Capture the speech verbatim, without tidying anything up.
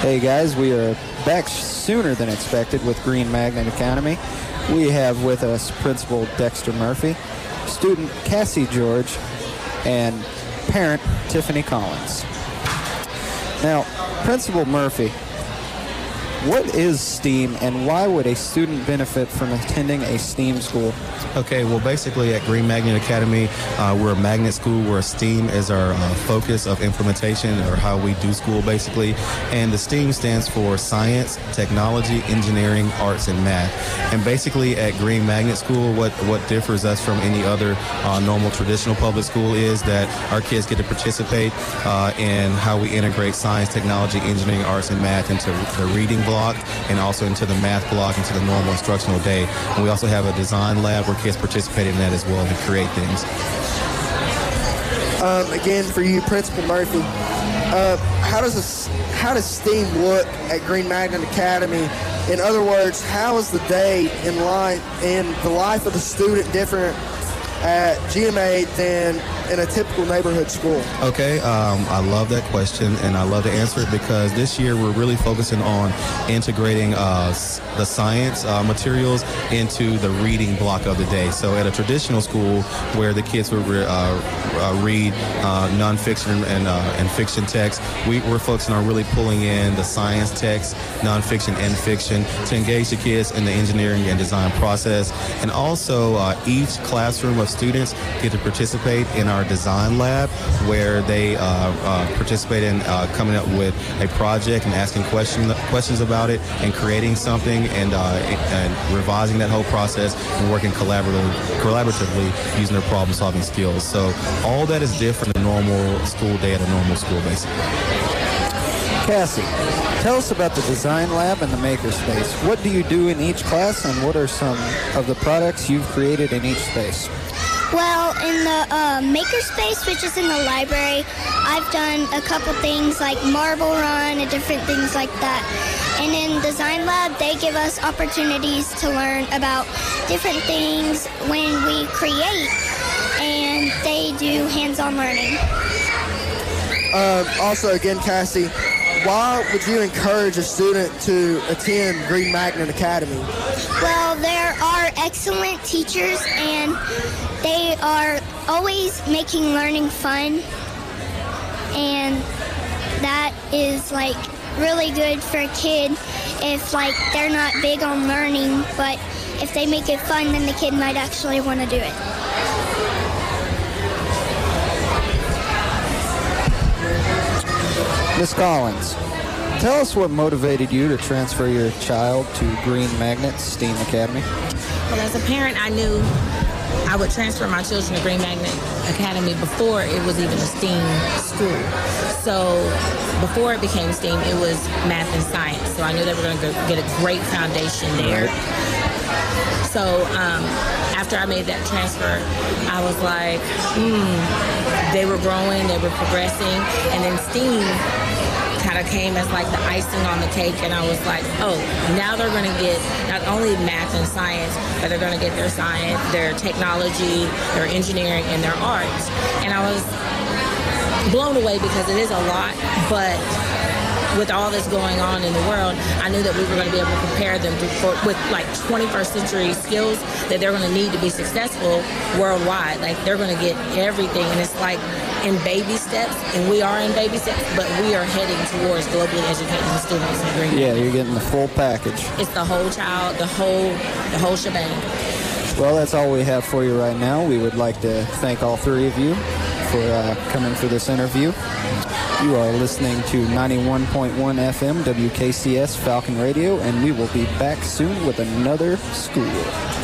Hey guys, we are back sooner than expected with Green Magnet Academy. We have with us Principal Dexter Murphy, student Cassie George, and parent Tiffany Collins. Now, Principal Murphy, what is STEAM and why would a student benefit from attending a STEAM school? Okay, well, basically at Green Magnet Academy, uh, we're a magnet school where STEAM is our uh, focus of implementation, or how we do school, basically. And the STEAM stands for science, technology, engineering, arts, and math. And basically at Green Magnet School, what, what differs us from any other uh, normal traditional public school is that our kids get to participate uh, in how we integrate science, technology, engineering, arts, and math into the reading block and also into the math block, into the normal instructional day. And we also have a design lab where kids participate in that as well to create things. Um, again, for you, Principal Murphy, uh, how does this, how does STEAM look at Green Magnet Academy? In other words, how is the day in life in the life of the student different at G M A than in a typical neighborhood school? Okay, um, I love that question, and I love to answer it because this year we're really focusing on integrating uh, the science uh, materials into the reading block of the day. So at a traditional school where the kids would re- uh, uh, read uh, nonfiction and, uh, and fiction text, we, we're focusing on really pulling in the science text, nonfiction and fiction, to engage the kids in the engineering and design process. And also uh, each classroom of students get to participate in our design lab, where they uh, uh, participate in uh, coming up with a project and asking question, questions about it and creating something and, uh, and revising that whole process and working collaboratively, collaboratively using their problem-solving skills. So all that is different than a normal school day at a normal school, basically. Cassie, tell us about the design lab and the makerspace. What do you do in each class, and what are some of the products you've created in each space? Well, in the uh, makerspace, which is in the library, I've done a couple things like marble run and different things like that. And in Design Lab, they give us opportunities to learn about different things when we create, and they do hands-on learning. Uh, also, again, Cassie, why would you encourage a student to attend Green Magnet Academy? Well, there are excellent teachers, and they are always making learning fun, and that is like really good for a kid if like they're not big on learning, but if they make it fun, then the kid might actually want to do it. Miz Collins, tell us what motivated you to transfer your child to Green Magnet STEAM Academy. Well, as a parent, I knew I would transfer my children to Green Magnet Academy before it was even a STEAM school. So before it became STEAM, it was math and science. So I knew they were going to get a great foundation there. So um, after I made that transfer, I was like, hmm, they were growing, they were progressing, and then STEAM kind of came as like the icing on the cake, and I was like, oh, now they're going to get not only math and science, but they're going to get their science, their technology, their engineering, and their arts. And I was blown away because it is a lot, but with all that's going on in the world, I knew that we were going to be able to prepare them to, for, with like twenty-first century skills that they're going to need to be successful worldwide. Like they're going to get everything, and it's like in baby steps, and we are in baby steps, but we are heading towards globally educating the students in Green Magnet. Yeah, you're getting the full package. It's the whole child, the whole, the whole shebang. Well, that's all we have for you right now. We would like to thank all three of you for uh, coming for this interview. You are listening to ninety-one point one F M W K C S Falcon Radio, and we will be back soon with another school.